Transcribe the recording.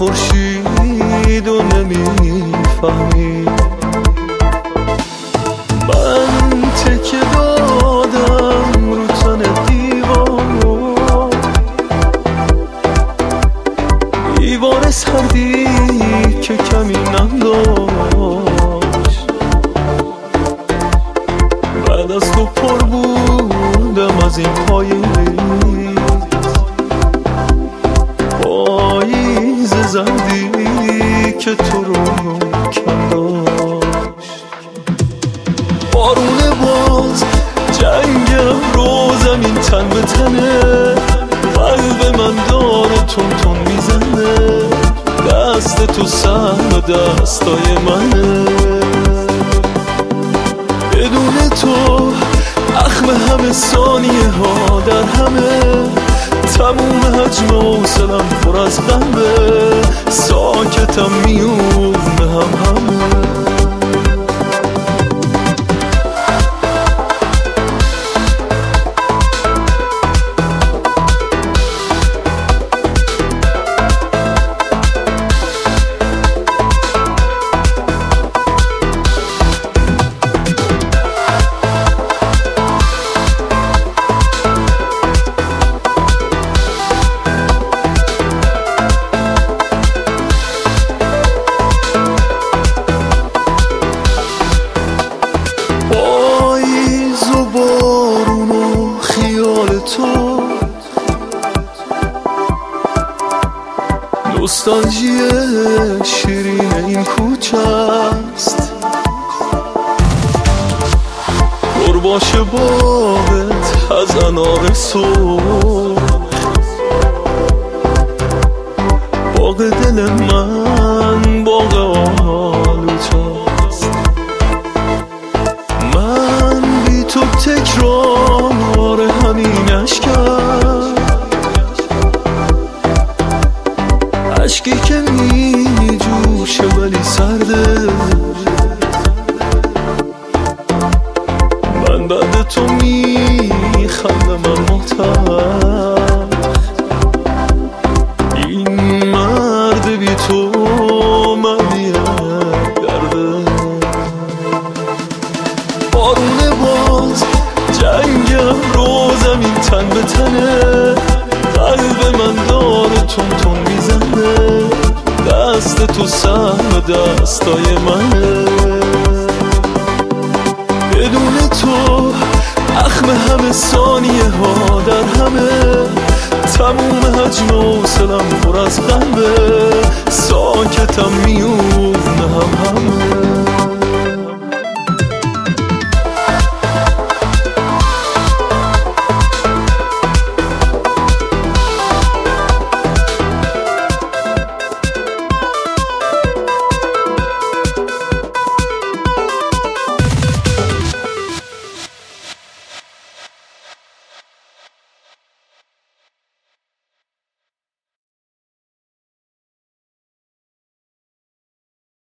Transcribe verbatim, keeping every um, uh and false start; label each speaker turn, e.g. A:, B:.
A: خورشید و نمیفهمی. من تکه دادم رو تن دیوار، دیوار سردی که کمی نم داشت. بعد از تو پر بودم از این پاییز، پاییز زردی که تو رو کم داشت. بارونه باز جنگم رو زمین تن به تنه، قلب من داره تون تون میزنه، دست تو سهم دستای منه. بدون تو اخم همه ثانیه ها در همه، تموم حجم حوصلم پر از غمه، ساکتم میونه هم همه. تو نوستالژی شیرین این کوچه است، پر باشه باغت از انار سرخ، باغ دل من باغ آلوچاست. من بی تو تکرار همینش کرد، عشقی که می جوشه ولی سرده. من بعد تو می خندم اما تلخ، این مرد بی تو معنی درده. بارونه باز جنگم رو زمین تن به تنه، قلب من داره تون تون میزنه، دست تو سهم دستای منه. بدون تو اخم همه ثانیه ها در همه، تموم حجم حوصلم پر از غمه، ساکتم میونه هم همه.